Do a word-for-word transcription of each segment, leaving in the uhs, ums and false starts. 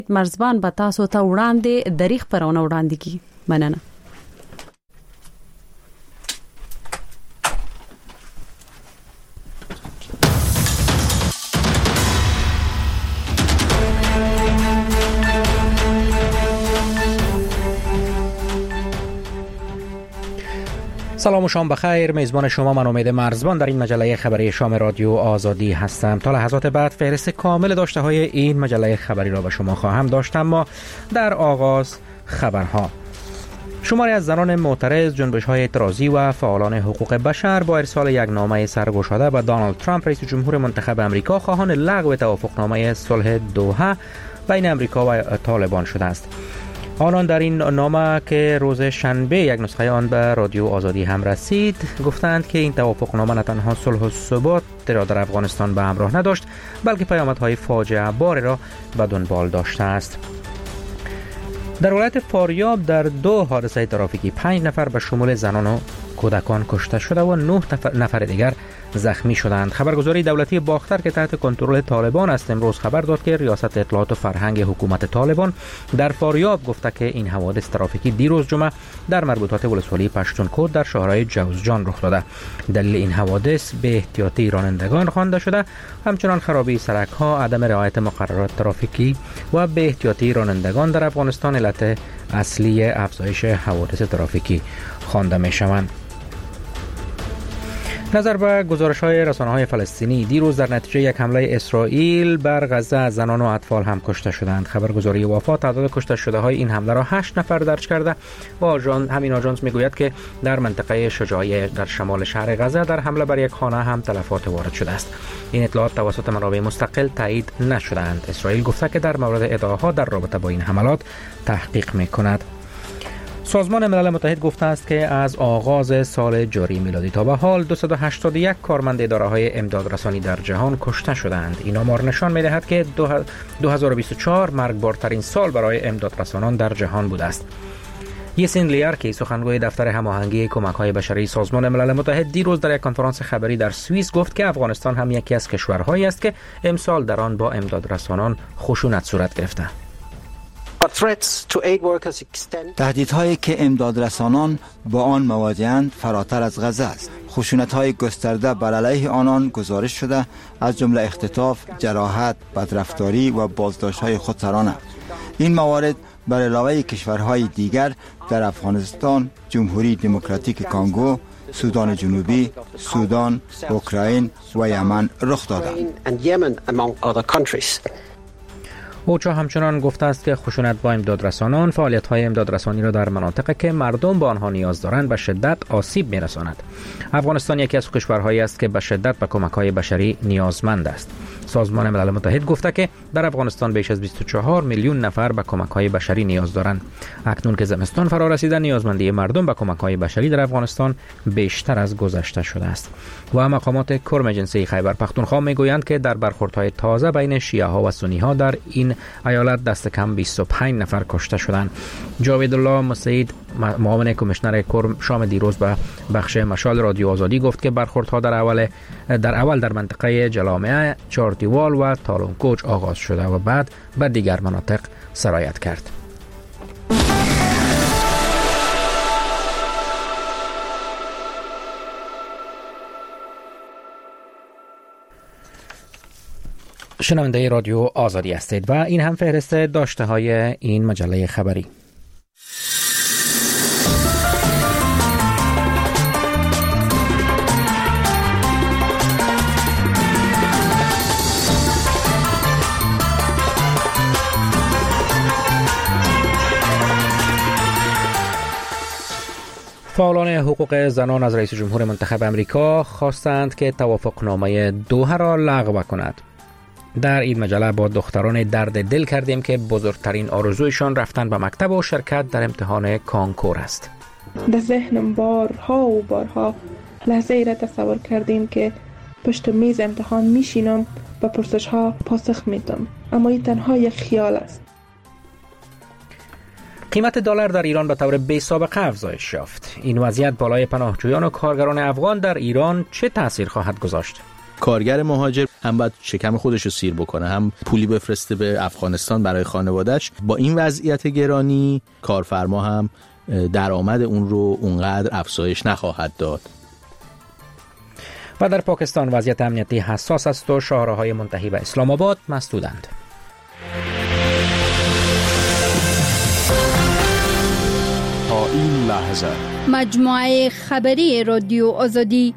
مرزبان به تاسو ته وړاندې دریغ پرونه وړاندې کی. مننه. سلام و شام بخیر. میزبان شما من امید مرزبان در این مجله خبری شام رادیو آزادی هستم. تا لحظات بعد فهرست کامل داشته های این مجله خبری را به شما خواهم داشت، اما در آغاز خبرها. شماری از زنان معترض، جنبش‌های اعتراضی و فعالان حقوق بشر با ارسال یک نامه سرگشاده به دونالد ترامپ رئیس جمهور منتخب امریکا خواهان لغو توافقنامه صلح دوحه بین امریکا و طالبان شده است. آنان در این نامه که روز شنبه یک نسخه آن به رادیو آزادی هم رسید گفتند که این توافقنامه نه تنها صلح و ثبات را در افغانستان به همراه نداشت، بلکه پیامدهای فاجعه بار را به دنبال داشته است. در ولایت فاریاب در دو حادثه ترافیکی پنج نفر به شمول زنان و کودکان کشته شده و نه نفر دیگر زخمی شدند. خبرگزاری دولتی باختر که تحت کنترل طالبان است امروز خبر داد که ریاست اطلاعات و فرهنگ حکومت طالبان در فاریاب گفته که این حوادث ترافیکی دیروز جمعه در مربوطات ولسوالی پشتونکوت در شهرهای جوزجان رخ داده. دلیل این حوادث به احتیاطی رانندگان خوانده شده، همچنان خرابی سرک‌ها، عدم رعایت مقررات ترافیکی و به احتیاطی رانندگان در افغانستان علت اصلی افزایش حوادث ترافیکی خوانده می‌شوند. نظر به گزارش‌های رسانه‌های فلسطینی، دیروز در نتیجه یک حمله اسرائیل بر غزه زنان و اطفال هم کشته شدند. خبرگزاری وفا تعداد کشته شده‌های این حمله را هشت نفر درج کرده و آژانس همین آژانس میگوید که در منطقه شجاعیه در شمال شهر غزه در حمله بر یک خانه هم تلفات وارد شده است. این اطلاعات توسط منابع مستقل تایید نشده‌اند. اسرائیل گفته که در مورد ادعاها در رابطه با این حملات تحقیق می‌کند. سازمان ملل متحد گفته است که از آغاز سال جاری میلادی تا به حال دویست و هشتاد و یک کارمند اداره‌های امدادرسانی در جهان کشته شدند. این آمار نشان می‌دهد که دو هزار و بیست و چهار مرگبارترین سال برای امدادرسانان در جهان بوده است. یسین لیارکی سخنگوی دفتر هماهنگی کمک‌های بشری سازمان ملل متحد دیروز در یک کنفرانس خبری در سوئیس گفت که افغانستان هم یکی از کشورهایی است که امسال در آن با امدادرسانان خشونت صورت گرفته. تهدیدهایی که امدادرسانان با آن مواجهند فراتر از غزه است. خشونت‌های گسترده بر علیه آنان گزارش شده، از جمله اختطاف، جراحت، بدرفتاری و بازداشت‌های خودسرانه. این موارد بر علاوه کشورهای دیگر در افغانستان، جمهوری دموکراتیک کانگو، سودان جنوبی، سودان، اوکراین و یمن رخ دادند. اوچا همچنان گفته است که خشونت با امدادرسانان فعالیت‌های امدادرسانی را در مناطقی که مردم با آنها نیاز دارند به شدت آسیب می‌رساند. افغانستان یکی از کشورهایی است که به شدت به کمک‌های بشری نیازمند است. سازمان ملل متحد گفته که در افغانستان بیش از بیست و چهار میلیون نفر به کمک‌های بشری نیاز دارند. اکنون که زمستان فرا رسیده، نیازمندی مردم به کمک‌های بشری در افغانستان بیشتر از گذشته شده است. و مقامات کرم جنسی خیبر پختونخوا میگویند که در برخوردهای تازه بین شیعه‌ها و سنی‌ها در این ایالت دست کم بیست و پنج نفر کشته شدند. جاوید الله مسعید معاون کمیشنر کرم شام دیروز به بخش مشال رادیو آزادی گفت که برخوردها در اول در اول در منطقه جلامه، چارتیوال و تالونکوچ آغاز شده و بعد به دیگر مناطق سرایت کرد. شنونده رادیو آزادی هستید و این هم فهرست داشته های این مجله خبری. فعالان حقوق زنان از رئیس جمهور منتخب امریکا خواستند که توافقنامه دوحه را لغو کند. در این مجله با دختران درد دل کردیم که بزرگترین آرزویشان رفتن به مکتب و شرکت در امتحان کانکور است. در ذهنم بارها و بارها لحظه ای را تصور کردیم که پشت میز امتحان میشینم و پرسش ها پاسخ میدم، اما این تنها یک خیال است. قیمت دلار در ایران به طور بی سابقه افزایش یافت. این وضعیت بالای پناهجویان و کارگران افغان در ایران چه تأثیر خواهد گذاشت؟ کارگر مهاجر هم باید شکم خودش رو سیر بکنه، هم پولی بفرسته به افغانستان برای خانواده‌اش. با این وضعیت گرانی کارفرما هم درآمد اون رو اونقدر افزایش نخواهد داد. و در پاکستان وضعیت امنیتی حساس است و شاهراهای منتهی به اسلام آباد مسدودند. تا این لحظه مجموعه خبری رادیو آزادی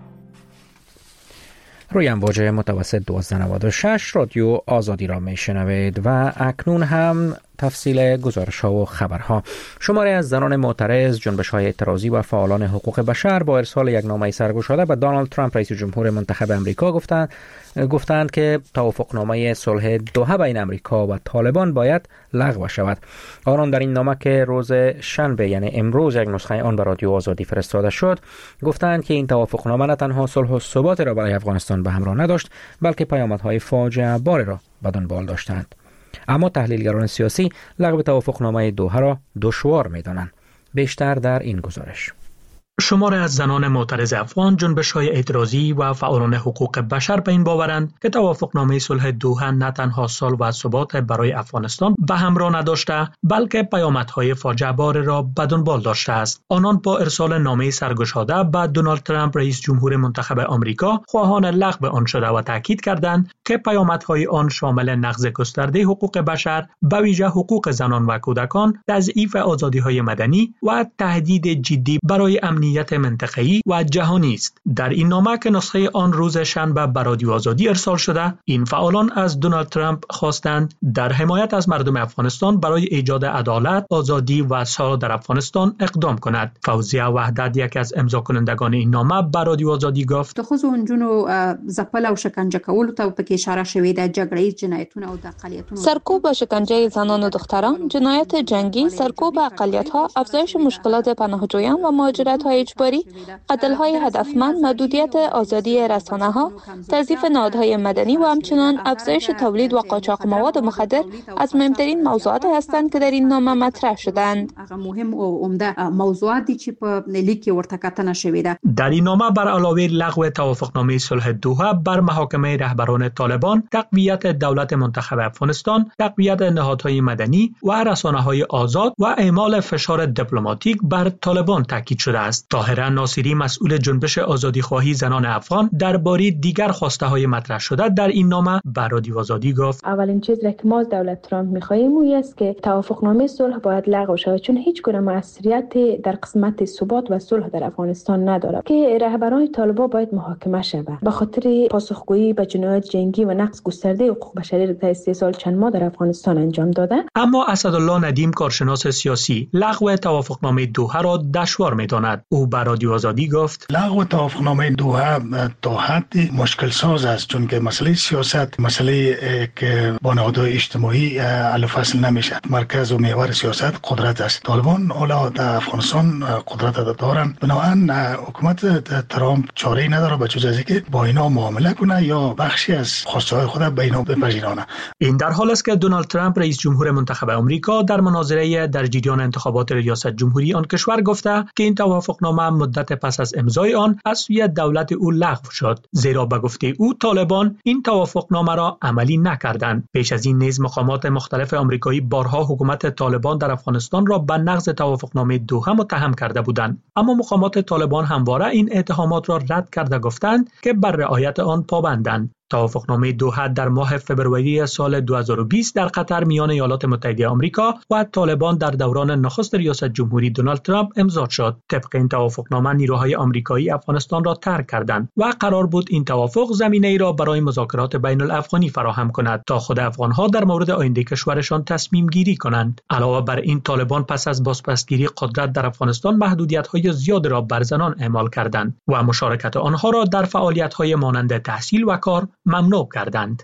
روی امواج متوسط دویست و نود و شش رادیو آزادی را میشنوید و اکنون هم تفصیل گزارش ها و خبرها. شماری از زنان معترض، جنبش های اعتراضی و فعالان حقوق بشر با ارسال یک نامه سرگشاده به دونالد ترامپ رئیس جمهور منتخب امریکا گفتند گفتند که توافقنامه صلح دوحه بین امریکا و طالبان باید لغو شود. آنان در این نامه که روز شنبه یعنی امروز یک نسخه آن به رادیو آزادی فرستاده شد گفتند که این توافقنامه نه تنها صلح و ثبات را برای افغانستان به همراه نداشت بلکه پیامدهای فاجعه بار را به دنبال داشتند. اما تحلیلگران سیاسی لغو توافقنامه دوحه را دشوار می‌دانند. بیشتر در این گزارش. شماری از زنان معترض افغان، جنبش‌های اعتراضی و فعالان حقوق بشر به این باورند که توافقنامه صلح دوحه نه تنها صلح و ثبات برای افغانستان به همراه نداشته بلکه پیامدهای فاجعه بار را به دنبال داشته است. آنان با ارسال نامه سرگشاده به دونالد ترامپ رئیس جمهور منتخب آمریکا خواهان لغو آن شده و تاکید کردند که پیامدهای آن شامل نقض گسترده حقوق بشر، به ویژه حقوق زنان و کودکان، تضعیف آزادی‌های مدنی و تهدید جدی برای امنیت منطقه‌ای و جهانی است. در این نامه که نسخه آن روز شنبه به رادیو آزادی ارسال شده، این فعالان از دونالد ترامپ خواستند در حمایت از مردم افغانستان برای ایجاد عدالت، آزادی و صلح در افغانستان اقدام کند. فوزیه وحدت، یک از امضا کنندگان این نامه، به رادیو آزادی گفت: خصوصا اونجونو زپل او شکنجه کول ته په کې اشاره شوې ده، جګړې جنایتونه او د اقلیتونو سرکوب و شکنجه زنان و دختران، جنایت جنگی، سرکوب اقلیت‌ها، افزایش مشکلات پناهجویان و مهاجرت‌های اجباری، قتل‌های هدفمند، محدودیت آزادی رسانه‌ها، تضعیف نهادهای مدنی و همچنین افزایش تولید و قاچاق مواد مخدر از مهمترین موضوعات هستند که در این نامه مطرح شدند. مهم او عمده موضوعاتی چې په لیک ورته کتنه شوې ده. در این نامه بر علاوه لغو توافقنامه صلح دوحه بر محاکمه رهبران طالبان، تقویت دولت منتخب افغانستان، تقویت نهادهای مدنی و رسانه‌های آزاد و اعمال فشار دیپلماتیک بر طالبان تاکید شده است. طاهره ناصری، مسئول جنبش آزادیخواهی زنان افغان، درباره دیگر خواسته‌های مطرح شده در این نامه به رادیو آزادی گفت: اولین چیزی که ما از دولت ترامپ می‌خواهیم اون است که توافقنامه صلح باید لغو شود، چون هیچ گونه موثریت در قسمت ثبات و صلح در افغانستان ندارد که رهبران طالبان باید محاکمه شوند به خاطر پاسخگویی به جنایات جنگی و نقض گسترده حقوق بشری را طی سه سال چند ماه در افغانستان انجام دادند. اما اسدالله ندیم، کارشناس سیاسی، لغو توافقنامه دوحه را دشوار می‌داند. او به رادیو آزادی گفت: لغو توافقنامه دوحه تا حدی مشکل ساز است، چون که مسئله سیاست مسئله که با نهادهای اجتماعی حل و فصل نمیشه. مرکز و محور سیاست قدرت است. طالبان حالا در افغانستان قدرت دارند، بنابراین حکومت ترامپ چاره‌ای نداره به جز اینکه با اینا معامله کنه یا بخشی از خواسته‌های خود به اینا بپذیرانه. این در حالی است که دونالد ترامپ رئیس جمهور منتخب آمریکا در مناظره در جریان انتخابات ریاست جمهوری آن کشور گفته که این توافقنامه مدت پس از امضای آن از سوی دولت او لغو شد، زیرا به گفته او طالبان این توافقنامه را عملی نکردند. پیش از این نیز مقامات مختلف آمریکایی بارها حکومت طالبان در افغانستان را به نقض توافقنامه دوحه متهم کرده بودند، اما مقامات طالبان همواره این اتهامات را رد کرده گفتند که بر رعایت آن پابندند. توافقنامه دوحه در ماه فبروری سال دو هزار و بیست در قطر میان ایالات متحده آمریکا و طالبان در دوران نخست ریاست جمهوری دونالد ترامپ امضا شد. طبق این توافقنامه نیروهای آمریکایی افغانستان را ترک کردند و قرار بود این توافق زمینه‌ای را برای مذاکرات بین الافغانی فراهم کند تا خود افغان‌ها در مورد آینده کشورشان تصمیم گیری کنند. علاوه بر این طالبان پس از بازپسگیری قدرت در افغانستان محدودیت‌های زیاد را بر زنان اعمال کردند و مشارکت آنها را در فعالیت‌های مانند تحصیل و کار ممنوع کردند.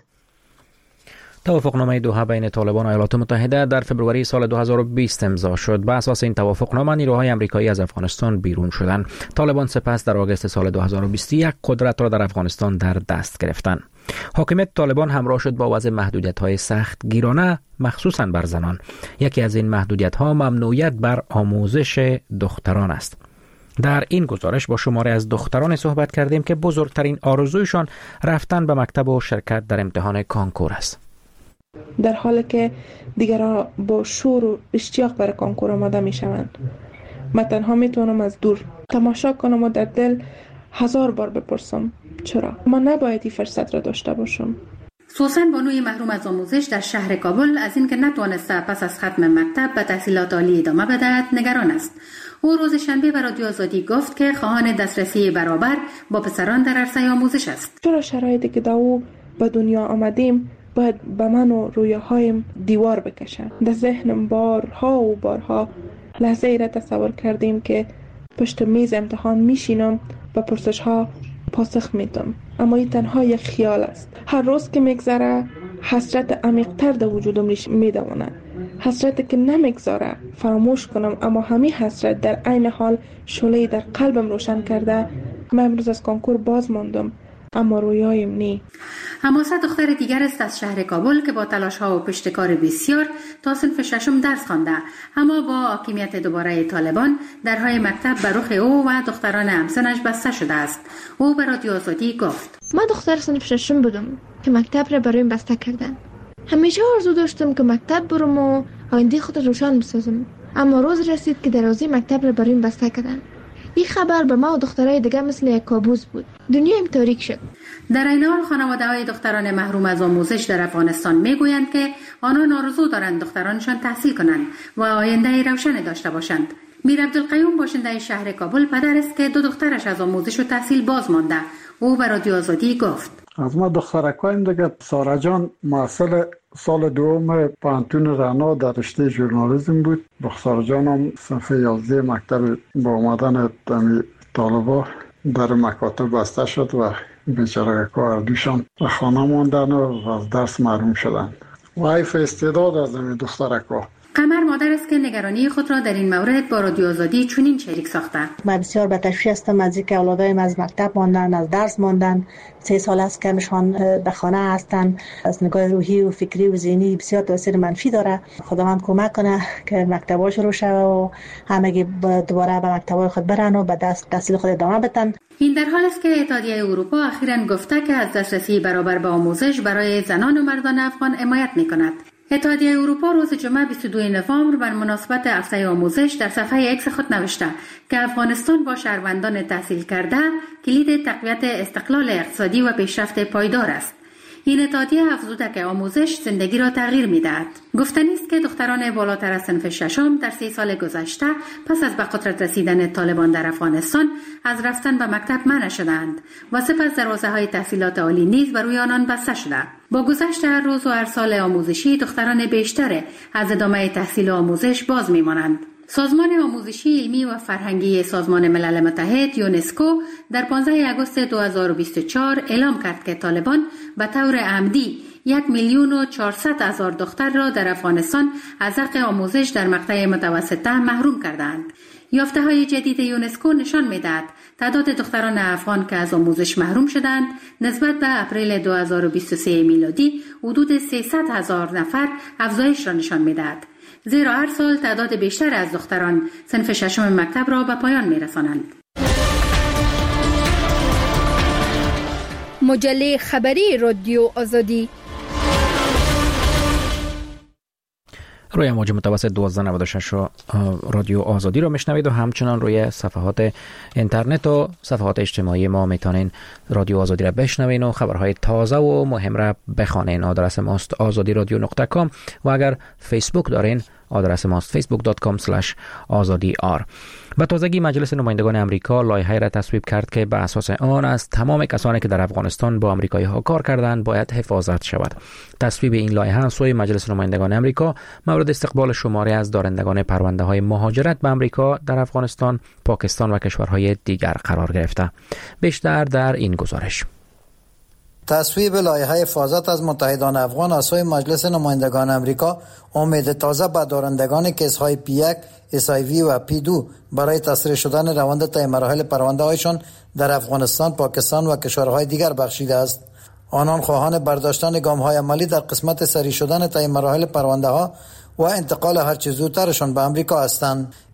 توافقنامه دوحه بین طالبان و ایالات متحده در فبروری سال دو هزار و بیست امضا شد. بر اساس این توافقنامه نیروهای آمریکایی از افغانستان بیرون شدند. طالبان سپس در آگوست سال دو هزار و بیست و یک قدرت را در افغانستان در دست گرفتند. حاکمیت طالبان همراه شد با وضع محدودیت‌های سخت گیرانه مخصوصاً بر زنان. یکی از این محدودیت‌ها ممنوعیت بر آموزش دختران است. در این گزارش با شماری از دختران صحبت کردیم که بزرگترین آرزویشان رفتن به مکتب و شرکت در امتحان کانکور است. در حالی که دیگران با شور و اشتیاق برای کانکور آماده می شوند، من تنها می توانم از دور تماشا کنم و در دل هزار بار بپرسم چرا من نباید این فرصت را داشته باشم. سوسن بانوی محروم از آموزش در شهر کابل از اینکه نتوانسته پس از ختم مکتب به تحصیلات عالی ادامه بدهد نگران است. او روز شنبه به رادیو آزادی گفت که خواهان دسترسی برابر با پسران در عرصه آموزش است. چرا شرایطی که در او به دنیا آمدیم باید به من و رویاهایم دیوار بکشن؟ در ذهنم بارها و بارها لحظه ای را تصور کردیم که پشت میز امتحان میشینم و پرسش ها پاسخ میدم، اما این تنها یک خیال است. هر روز که میگذره حسرت عمیق‌تر در وجودم میدواند، حسرتی که نمیگذاره فراموش کنم، اما همین حسرت در عین حال شعله‌ای در قلبم روشن کرده. من امروز از کانکور باز ماندم، اما رویایم نی. حماسه دختر دیگر است از شهر کابل که با تلاش ها و پشتکار بسیار تا صنف ششم درس خوانده، اما با حاکمیت دوباره طالبان درهای مکتب به رخ او و دختران همسنش بسته شده است. او به رادیو آزادی گفت: من دختر صنف ششم بودم که مکتب را برایم بسته کردن. همیشه آرزو داشتم که مکتب برم و آینده خود روشن بسازم، اما روز رسید که دروازه مکتب را برایم بسته کردن. این خبر به ما و دخترای دیگه مثل یک کابوس بود. دنیایم تاریک شد. در این حال خانواده‌های دختران محروم از آموزش در افغانستان میگویند که آنان آرزو دارند دخترانشان تحصیل کنند و آینده روشن داشته باشند. میر عبدالقیوم باشنده شهر کابل پدر است که دو دخترش از آموزش و تحصیل باز مانده. او به رادیو آزادی گفت: از ما دخترکایم دیگه سارا جان محصل سال دوم پانتون رنا در رشته ژورنالیسم بود. دختر جانم صف یازده مکتب با آمدن طالبا در مکاتب بسته شد و بیچاره کار دوشان و خانه ماندن و از درس محروم شدند. و حیف استعداد از این دخترکا. قمر مادر است که نگرانی خود را در این مورد با رادیو آزادی چنین شریک ساخته. من بسیار به تشویش هستم از اینکه اولادایم از مکتب ماندن، از درس ماندن. سه سال است که مشان به خانه هستن. از نگاه روحی و فکری و ذهنی بسیار تاثیر منفی داره. خداوند کمک کنه که مکتب‌ها شروع شود و همگی دوباره به مکتب‌های خود برن و به دست تحصیل خود ادامه بدن. این در حال است که اتحادیه اروپا اخیراً گفته که از دسترسی برابر به آموزش برای زنان و مردان افغان حمایت می‌کند. اتحادیه اروپا روز جمعه بیست و دوم نوامبر بر مناسبت هفته آموزش در صفحه ایکس خود نوشته که افغانستان با شهروندان تحصیل کرده کلید تقویت استقلال اقتصادی و پیشرفت پایدار است. این اتحادیه افزوده که آموزش زندگی را تغییر می‌دهد. گفتنی است که دختران بالاتر از صنف ششم در سی سال گذشته پس از به قدرت رسیدن طالبان در افغانستان از رفتن به مکتب منع شدند و سپس دروازه‌های تحصیلات عالی نیز بر روی آنان بسته شده. با گذشت هر روز و هر سال آموزشی دختران بیشتر از ادامه تحصیل و آموزش باز می‌مانند. سازمان آموزشی علمی و فرهنگی سازمان ملل متحد یونسکو در پانزده آگوست دو هزار و بیست و چهار اعلام کرد که طالبان به طور عمدی یک میلیون و چهارصد هزار دختر را در افغانستان از حق آموزش در مقطع متوسطه محروم کردند. یافته‌های جدید یونسکو نشان می‌دهد تعداد دختران افغان که از آموزش محروم شدند نسبت به اپریل دو هزار و بیست و سه میلادی حدود سیصد هزار نفر افزایش را نشان می‌دهد. زیرا هر سال تعداد بیشتر از دختران صنف ششم مکتب را به پایان می‌رسانند. مجله خبری رادیو آزادی روی موج متوسط دوازده نود و شش رادیو آزادی رو میشنوید و همچنان روی صفحات اینترنت و صفحات اجتماعی ما میتونین رادیو آزادی را بشنوین و خبرهای تازه و مهم را بخوانین. آدرس ماست آزادی رادیو نقطه کام و اگر فیسبوک دارین آدرس ماست فیسبوک دات کام اسلش آزادی آر. به تازگی مجلس نمایندگان امریکا لایحه‌ای را تصویب کرد که به اساس آن از تمام کسانی که در افغانستان با آمریکایی‌ها کار کردند باید حفاظت شود. تصویب این لایحه از سوی مجلس نمایندگان امریکا مورد استقبال شماری از دارندگان پرونده‌های مهاجرت به امریکا در افغانستان، پاکستان و کشورهای دیگر قرار گرفته. بیشتر در این گزارش. تصویب لایحه حفاظت از متحدان افغان از سوی مجلس نمایندگان امریکا امید تازه به دارندگان کیس‌های پی یک، اس آی وی و پی دو برای تسریع شدن روند طی مراحل پرونده‌هایشان در افغانستان، پاکستان و کشورهای دیگر بخشیده است. آنان خواهان برداشتن گام‌های عملی در قسمت سریع شدن طی مراحل پرونده‌ها و انتقال هرچه زودترشان به امریکا هستند.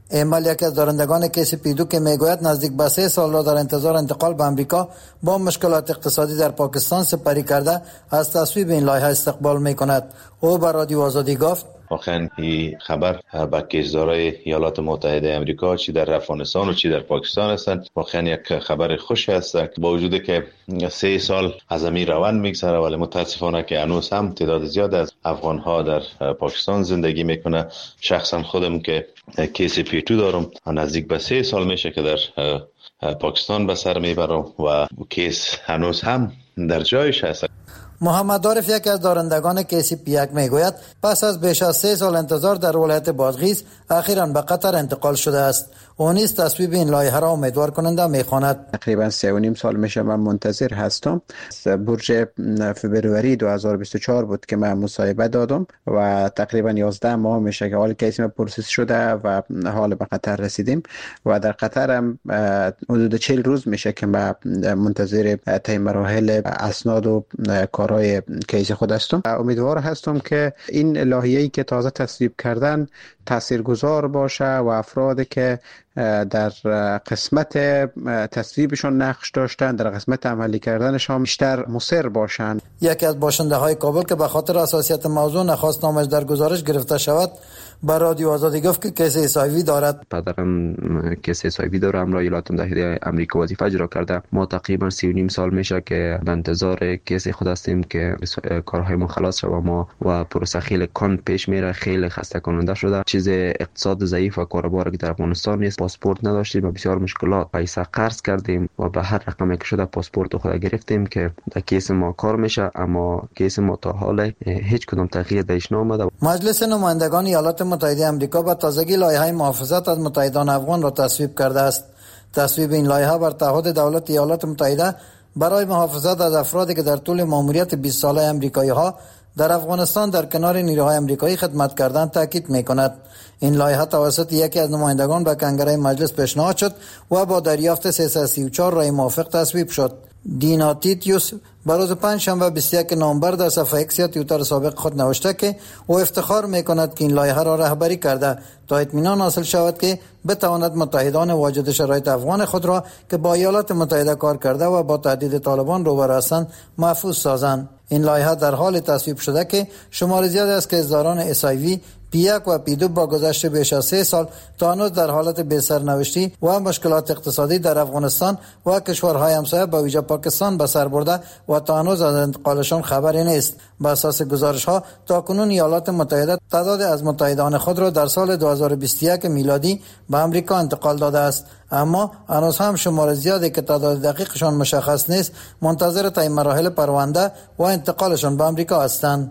ایمل یکی از دارندگان کیس پیدو که میگوید نزدیک به سه سال را در انتظار انتقال به امریکا با مشکلات اقتصادی در پاکستان سپری کرده از تصویب این لایحه استقبال میکند. او به رادیو آزادی گفت واقعا این خبر به کشورهای ایالات متحده آمریکا چی در افغانستان و چی در پاکستان هستند واقعا یک خبر خوش است. با وجود که سه سال از امیر روند میگذره ولی متاسفانه که هنوز هم تعداد زیاد از افغان ها در پاکستان زندگی میکنه. شخصا خودم که کیس پیتو دارم نزدیک به سه سال میشه که در پاکستان به سر میبرم و کیس هنوز هم در جایش هست. محمد عارف یکی از دارندگان کیسی پیک میگوید پس از بیش از سه سال انتظار در ولایت بادغیس اخیراً به قطر انتقال شده است. او نیز تصویب این لایحه را امیدوار کننده میخواند. تقریبا سه و نیم سال میشه من منتظر هستم. برج فبروری دو هزار و بیست و چهار بود که من مصاحبه دادم و تقریبا یازده ماه میشه که حال کیس ما پروسس شده و حال به قطر رسیدیم و در قطر هم حدود چهل روز میشه که من منتظر طی مراحل اسناد و کارهای کیس خود هستم. امیدوار هستم که این لایحه‌ای که تازه تصویب کردن تاثیرگذار باشه و افرادی که در قسمت تصویبشون نقش داشتن در قسمت عملی کردنش هم بیشتر مصر باشند. یکی از باشنده های کابل که به خاطر حساسیت موضوع نخواست نامش در گزارش گرفته شود به رادیو آزادی گفت که کیس اسایوی دارد. پدرم کیس اسایوی داره، امرای ایالات متحده آمریکا وظیفه اجرا کرده. ما تقریبا سی و نیم سال میشه که به انتظار کیس خود هستیم که کارهای ما خلاص شد و ما و پروسه خیلی کند پیش میره، خیلی خسته کننده شده. چیز اقتصاد ضعیف و کاروبار که در افغانستان نیست، پاسپورت نداشتیم و بسیار مشکلات، پیسه قرض کردیم و به هر رقمی که شده پاسپورت خود گرفتیم که در کیس ما کار میشه، اما کیس ما تا حال هیچ کدام تغییر درش نآمده. مجلس نمایندگان ایالات متحده آمریکا با تازگی لایحه محافظت از متحدان افغان را تصویب کرده است. تصویب این لایحه بر تعهد دولت ایالات متحده برای محافظت از افرادی که در طول ماموریت بیست ساله آمریکایی ها در افغانستان در کنار نیروهای آمریکایی خدمت کردن تاکید می‌کند. این لایحه توسط یکی از نمایندگان به کنگره مجلس پیشنهاد شد و با دریافت سیصد و سی و چهار رای موافق تصویب شد. دینا تیتیوس بروز پنج شنبه بیست و یک نوامبر در صفحه ایکس یا توییتر سابق خود نوشته که او افتخار می‌کند که این لایحه را رهبری کرده تا اطمینان حاصل شود که بتواند متحدان واجد شرایط افغان خود را که با ایالات متحده کار کرده و با تهدید طالبان روبرو هستند محفوظ سازند. این لایحه در حال تصویب شده که شمار زیاد از کیسداران اسایوی، پیک و پیدو با گذشت بیش از سه سال تا هنوز در حالت بی‌سرنوشتی و مشکلات اقتصادی در افغانستان و کشورهای همسایه به ویژه پاکستان به سر برده و تا هنوز از انتقالشان خبری نیست. بر اساس گزارش‌ها تاکنون ایالات متحده تعداد از متحدان خود را در سال دو هزار و بیست و یک میلادی به آمریکا انتقال داده است، اما هنوز هم شمار زیادی که تعداد دقیقشان مشخص نیست منتظر طی مراحل پرونده و انتقالشان به آمریکا هستند.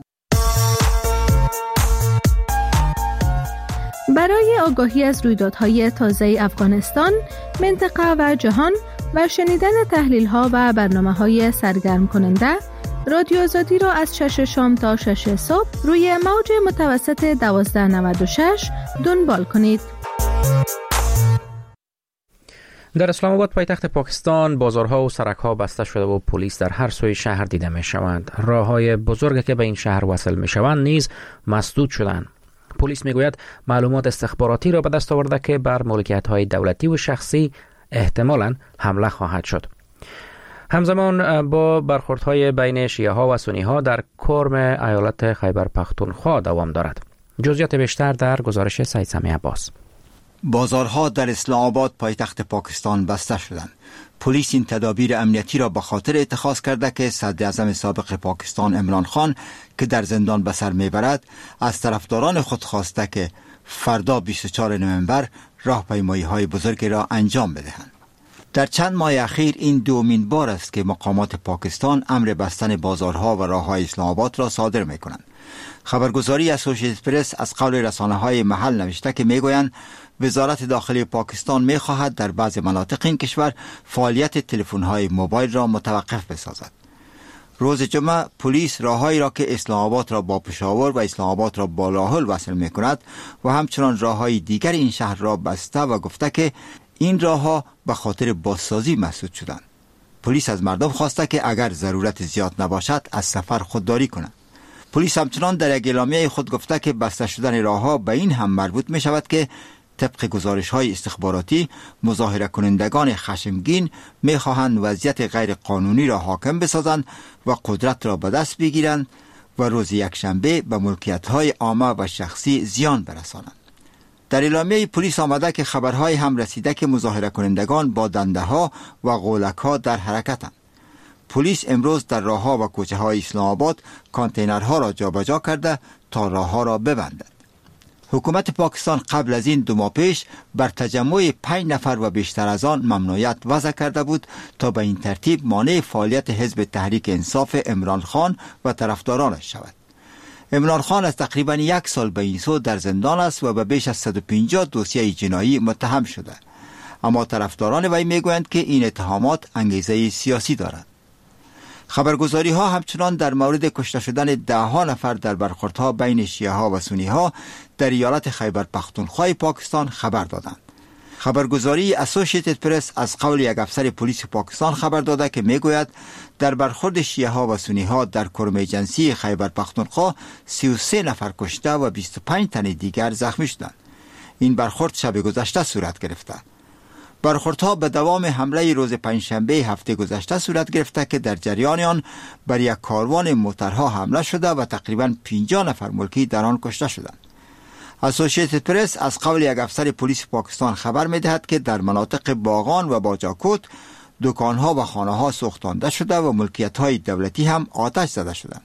برای آگاهی از رویدادهای تازه افغانستان، منطقه و جهان و شنیدن تحلیل‌ها و برنامه‌های سرگرم کننده، رادیو آزادی را از شش شام تا شش صبح روی موج متوسط دوازده نود و شش دنبال کنید. در اسلام آباد پایتخت پاکستان بازارها و سرک‌ها بسته شده و پلیس در هر سوی شهر دیده می‌شوند. راه‌های بزرگی که به این شهر وصل می‌شوند نیز مسدود شدند. پلیس میگوید معلومات استخباراتی را به دست آورده که بر ملکیت‌های دولتی و شخصی احتمالاً حمله خواهد شد. همزمان با برخوردهای بین شیعه‌ها و سنی‌ها در کرم ایالت خیبر پختونخوا دوام دارد. جزئیات بیشتر در گزارش سعید سمی عباس. بازارها در اسلام آباد پایتخت پاکستان بسته شدند. پلیس این تدابیر امنیتی را به خاطر اتخاذ کرده که صدر اعظم سابق پاکستان عمران خان که در زندان به سر میبرد از طرفداران خود خواسته که فردا بیست و چهارم نوامبر راهپیمایی های بزرگی را انجام بدهند. در چند ماه اخیر این دومین بار است که مقامات پاکستان امر بستن بازارها و راههای اسلام آباد را صادر میکنند. خبرگزاری اسوسییتد پرس از قول رسانه‌های محل نوشته که میگویند وزارت داخلی پاکستان میخواهد در بعض مناطق این کشور فعالیت تلفن‌های موبایل را متوقف بسازد. روز جمعه پلیس راههایی را که اسلام آباد را با پشاور و اسلام آباد را با لاهل وصل میکند و همچنان راههای دیگر این شهر را بسته و گفته که این راهها به خاطر بازسازی مسدود شدند. پلیس از مردم خواسته که اگر ضرورت زیاد نباشد از سفر خودداری کنند. پلیس همچنان در یک اعلامیه خود گفته که بسته شدن راهها به این هم مربوط می شود که طبق گزارش های استخباراتی مظاهره کنندگان خشمگین می خواهند وضعیت غیر قانونی را حاکم بسازند و قدرت را به دست بگیرند و روز یکشنبه به ملکیت های عامه و شخصی زیان برسانند. در اعلامیه پلیس آمده که خبرهای هم رسیده که مظاهره کنندگان با دنده ها و غولک ها در حرکتند. پلیس امروز در راه ها و کوچه های اسلام آباد کانتینرها را جابجا کرده تا راه ها را ببندد. حکومت پاکستان قبل از این دو ماه پیش بر تجمع پنج نفر و بیشتر از آن ممنوعیت وضع کرده بود تا به این ترتیب مانع فعالیت حزب تحریک انصاف عمران خان و طرفدارانش شود. عمران خان از تقریبا یک سال به این سو در زندان است و به بیش از صد و پنجاه دوسیه جنایی متهم شده. اما طرفداران وی میگویند که این اتهامات انگیزه سیاسی دارد. خبرگزاری ها همچنان در مورد کشته شدن ده ها نفر در برخوردها بین شیعه ها و سنی ها در ایالت خیبر پختونخوا پاکستان خبر دادند. خبرگزاری اسوسییتد پرس از قول یک افسر پلیس پاکستان خبر داده که میگوید در برخورد شیعه ها و سنی ها در کرم جنسی خیبر پختونخوا سی و سه نفر کشته و بیست و پنج تن دیگر زخمی شدند. این برخورد شب گذشته صورت گرفته. برخوردها به دوام حمله روز پنجشنبه هفته گذشته صورت گرفته که در جریان آن بر یک کاروان موترها حمله شده و تقریباً پنجاه نفر ملکی در آن کشته شدند. اسوسییتد پرس از قول یک افسر پلیس پاکستان خبر می‌دهد که در مناطق باغان و باجاکوت دکان‌ها و خانه‌ها سوختانده شده و ملکیت‌های دولتی هم آتش زده شدند.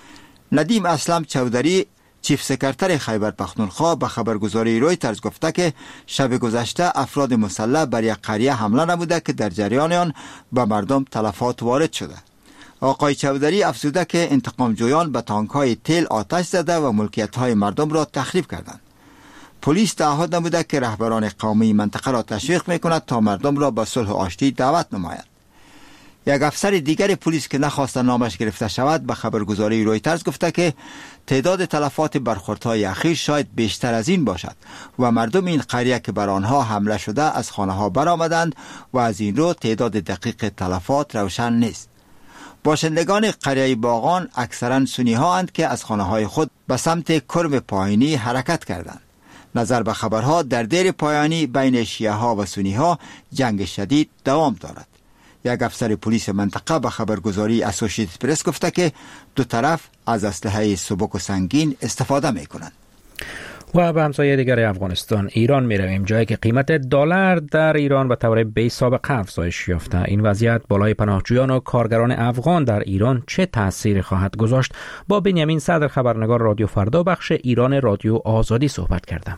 ندیم اسلم چودری چیف سکرتر خیبر پختونخوا به خبرگزاری رویترز گفته که شب گذشته افراد مسلح بر یک قریه حمله نموده که در جریان آن به مردم تلفات وارد شده. آقای چودری افزوده که انتقام جویان به تانک‌های تیل آتش زده و ملکیت‌های مردم را تخریب کردند. پلیس تعهد نموده که رهبران قومی منطقه را تشویق می‌کند تا مردم را به صلح و آشتی دعوت نمایند. یک افسر دیگر پلیس که نخواست نامش گرفته شود به خبرگزاری رویترز گفته که تعداد تلفات برخوردهای اخیر شاید بیشتر از این باشد و مردم این قریه که بر آنها حمله شده از خانه‌ها برآمدند و از این رو تعداد دقیق تلفات روشن نیست. باشندگان قریه باغان اکثرا سنی ها اند که از خانه‌های خود به سمت کرم پایینی حرکت کردند. نظر به خبرها در دیر پایانی بین شیعه ها و سنی ها جنگ شدید دوام دارد. یک افسر پلیس منطقه به خبرگزاری اسوسییتد پرس گفته که دو طرف از اسلحه سبک و سنگین استفاده می کنند. و به همسایه دیگر افغانستان ایران می رویم، جایی که قیمت دلار در ایران به طور بی سابقه افزایش یافته. این وضعیت بالای پناهجویان و کارگران افغان در ایران چه تأثیری خواهد گذاشت؟ با بنیامین صدر خبرنگار رادیو فردا بخش ایران رادیو آزادی صحبت کردم.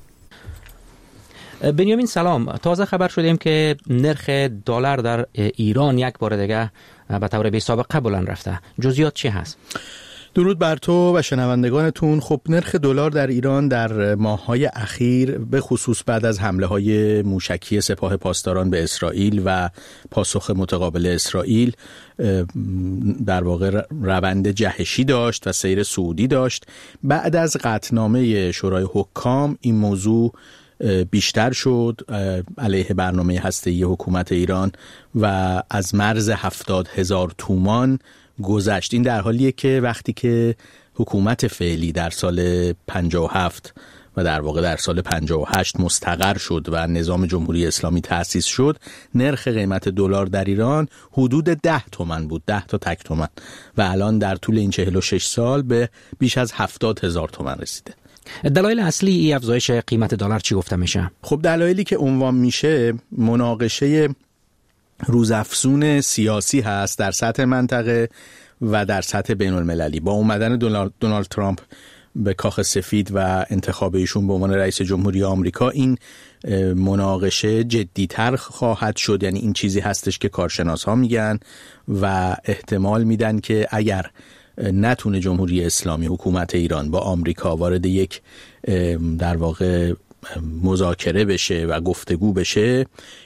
بنیامین سلام، تازه خبر شدیم که نرخ دلار در ایران یک بار دیگه به طور بی سابقه بلند رفته. جزئیات چی هست؟ درود بر تو و شنوندگانتون. خب نرخ دلار در ایران در ماه‌های اخیر به خصوص بعد از حمله‌های موشکی سپاه پاسداران به اسرائیل و پاسخ متقابل اسرائیل در واقع روند جهشی داشت و سیر صعودی داشت. بعد از قطعنامه شورای حکام این موضوع بیشتر شد علیه برنامه هسته‌ای حکومت ایران و از مرز هفتاد هزار تومان گذشت. این در حالیه که وقتی که حکومت فعلی در سال پنجاه و هفت و در واقع در سال پنجاه و هشت مستقر شد و نظام جمهوری اسلامی تأسیس شد، نرخ قیمت دلار در ایران حدود ده تومن بود، ده تا تک تومن، و الان در طول این چهل و شش سال به بیش از هفتاد هزار تومن رسیده. دلایل اصلی این افزایش قیمت دلار چی گفته میشه؟ خب دلایلی که عنوان میشه مناقشه روزافزون سیاسی هست در سطح منطقه و در سطح بین المللی. با اومدن دونالد ترامپ به کاخ سفید و انتخاب ایشون به عنوان رئیس جمهوری آمریکا این مناقشه جدی‌تر خواهد شد. یعنی این چیزی هستش که کارشناس‌ها میگن و احتمال میدن که اگر نتونه جمهوری اسلامی حکومت ایران با آمریکا وارد یک در واقع مذاکره بشه و گفتگو بشه،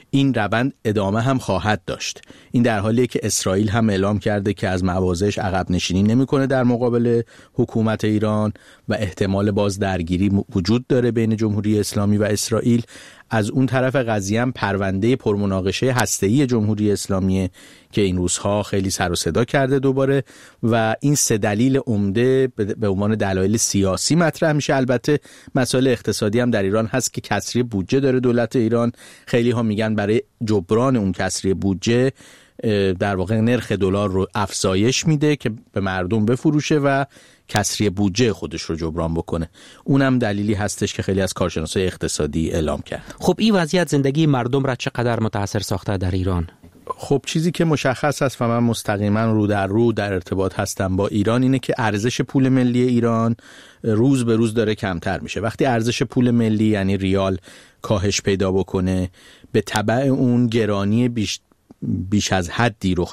این روند ادامه هم خواهد داشت. این در حالیه که اسرائیل هم اعلام کرده که از مواضعش عقب نشینی نمیکنه در مقابل حکومت ایران و احتمال باز درگیری وجود داره بین جمهوری اسلامی و اسرائیل. از اون طرف قضیه هم پرونده پرمناقشه هسته‌ای جمهوری اسلامی که این روزها خیلی سر و صدا کرده دوباره و این سه دلیل عمده به عنوان دلایل سیاسی مطرح میشه. البته مسائل اقتصادی هم در ایران هست که کسری بودجه داره دولت ایران. خیلی ها میگن برای جبران اون کسری بودجه در واقع نرخ دلار رو افزایش میده که به مردم بفروشه و کسری بودجه خودش رو جبران بکنه. اونم دلیلی هستش که خیلی از کارشناسای اقتصادی اعلام کرد. خب این وضعیت زندگی مردم را چقدر متاثر ساخته در ایران؟ خب چیزی که مشخص است و من مستقیما رو در رو در ارتباط هستم با ایران اینه که ارزش پول ملی ایران روز به روز داره کمتر میشه. وقتی ارزش پول ملی یعنی ریال کاهش پیدا بکنه، به تبع اون گرانی بیش بیش از حدی رو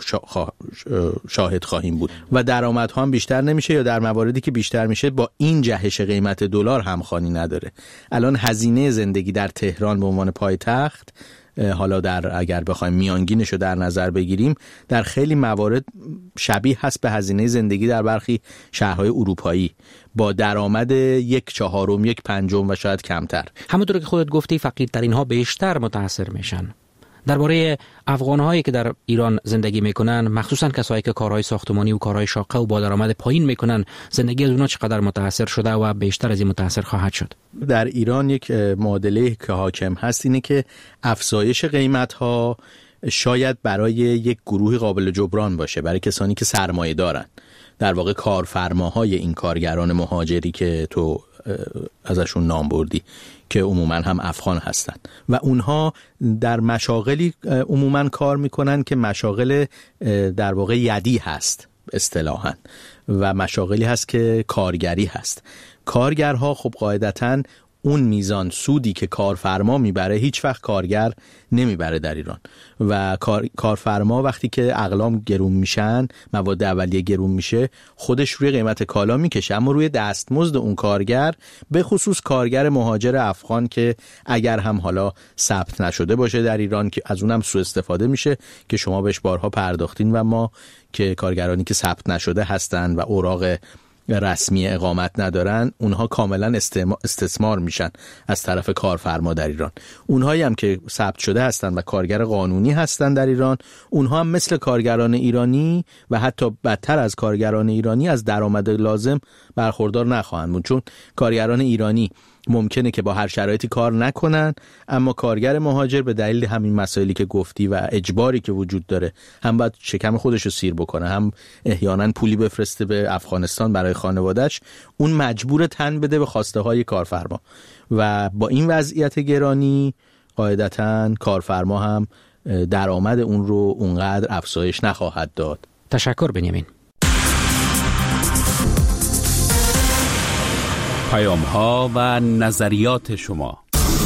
شاهد خواهیم بود و درآمدها هم بیشتر نمیشه یا در مواردی که بیشتر میشه با این جهش قیمت دلار همخوانی نداره. الان هزینه زندگی در تهران به عنوان پایتخت، حالا در اگر بخوایم میانگینش رو در نظر بگیریم، در خیلی موارد شبیه هست به هزینه زندگی در برخی شهرهای اروپایی با درآمد یک چهارم، یک پنجم و شاید کمتر. همونطور که خودت گفتی فقیرترین ها بیشتر متاثر میشن. درباره افغان‌هایی که در ایران زندگی میکنن، مخصوصا کسایی که کارهای ساختمانی و کارهای شاقه و با درآمد پایین میکنن، زندگی از اونها چقدر متاثر شده و بیشتر از این متاثر خواهد شد؟ در ایران یک معادله که حاکم هست اینه که افزایش قیمت‌ها شاید برای یک گروه قابل جبران باشه، برای کسانی که سرمایه دارن، در واقع کارفرماهای این کارگران مهاجری که تو ازشون نام بردی که عموما هم افغان هستن و اونها در مشاغلی عموما کار میکنن که مشاغل در واقع یدی هست اصطلاحاً و مشاغلی هست که کارگری هست. کارگرها خب قاعدتاً اون میزان سودی که کارفرما میبره هیچ وقت کارگر نمیبره در ایران و کار، کارفرما وقتی که اقلام گرون میشن، مواد اولیه گرون میشه، خودش روی قیمت کالا میکشه، اما روی دستمزد اون کارگر، به خصوص کارگر مهاجر افغان که اگر هم حالا ثبت نشده باشه در ایران که از اونم سوء استفاده میشه که شما بهش بارها پرداختین و ما که کارگرانی که ثبت نشده هستن و اوراق رسمی اقامت ندارن، اونها کاملا استثمار میشن از طرف کارفرما در ایران. اونهایی هم که ثبت شده هستن و کارگر قانونی هستن در ایران، اونها هم مثل کارگران ایرانی و حتی بدتر از کارگران ایرانی از درآمد لازم برخوردار نخواهند بود، چون کارگران ایرانی ممکنه که با هر شرایطی کار نکنن، اما کارگر مهاجر به دلیل همین مسائلی که گفتی و اجباری که وجود داره هم باید شکم خودش رو سیر بکنه، هم احیانا پولی بفرسته به افغانستان برای خانواده‌اش، اون مجبور تن بده به خواسته های کارفرما و با این وضعیت گرانی قاعدتاً کارفرما هم درآمد اون رو اونقدر افزایش نخواهد داد. تشکر بنیامین. پیام ها و نظریات شما.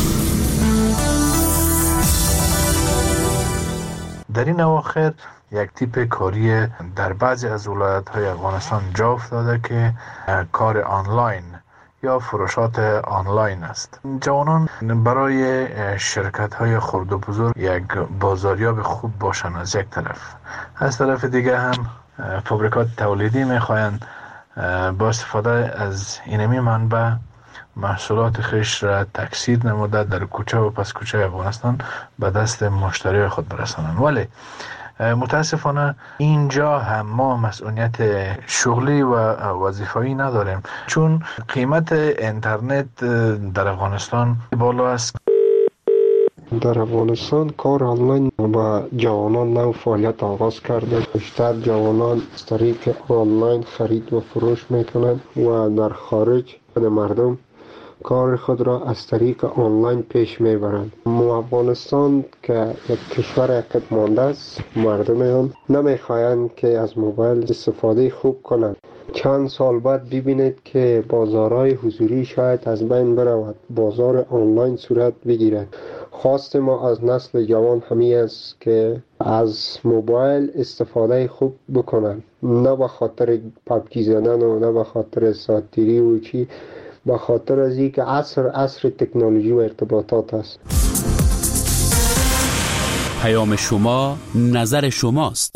در این اواخر یک تیپ کاری در بعضی از ولایت های افغانستان جا افتاده که کار آنلاین یا فروشات آنلاین است. جوانان برای شرکت های خرد و بزرگ یک بازاریاب خوب باشن از یک طرف، از طرف دیگه هم فابریکات تولیدی میخواهند با استفاده از اینمی منبع محصولات خیش را تکثیر نموده در کوچه و پس کوچه افغانستان به دست مشتری خود برسانند. ولی متاسفانه اینجا هم ما مسئولیت شغلی و وظیفه‌ای نداریم، چون قیمت اینترنت در افغانستان بالا است. در افغانستان کار آنلاین با جوانان نو فعالیت آغاز کرده. بیشتر جوانان از طریق آنلاین خرید و فروش میکنند و در خارج مردم کار خود را از طریق آنلاین پیش میبرند. ما افغانستان که یک کشور عقب مانده است، مردم آن نمیخواهند که از موبایل استفاده خوب کنند. چند سال بعد ببینید که بازارهای حضوری شاید از بین برود، بازار آنلاین صورت بگیرد. خواست ما از نسل جوان همی است که از موبایل استفاده خوب بکنند، نه به خاطر پبجی زدن و نه به خاطر ساتیری و چی، به خاطر از اینکه عصر عصر تکنولوژی و ارتباطات است. پیام شما نظر شماست.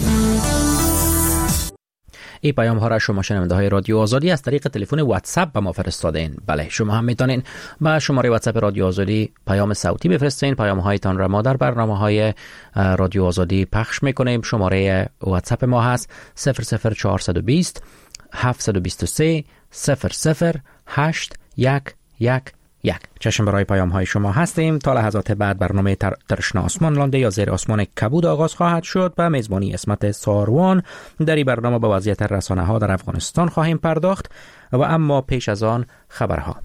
این پیام ها را شما شنونده های رادیو آزادی از طریق تلفن واتساپ به ما فرستادین. بله، شما هم میتونین با شماره واتساپ رادیو آزادی پیام صوتی بفرستین. پیام هایتان را ما در برنامه های رادیو آزادی پخش میکنیم. شماره واتساپ ما هست صفر صفر چهارصد و بیست هفتصد و بیست و سه صفر صفر هشت یک یک یک. چشم برای پیام های شما هستیم. تا لحظات بعد برنامه تر... ترشنا آسمان لانده یا زیر آسمان کبود آغاز خواهد شد. به میزبانی اسمت ساروان در این برنامه با وضعیت رسانه ها در افغانستان خواهیم پرداخت و اما پیش از آن خبرها.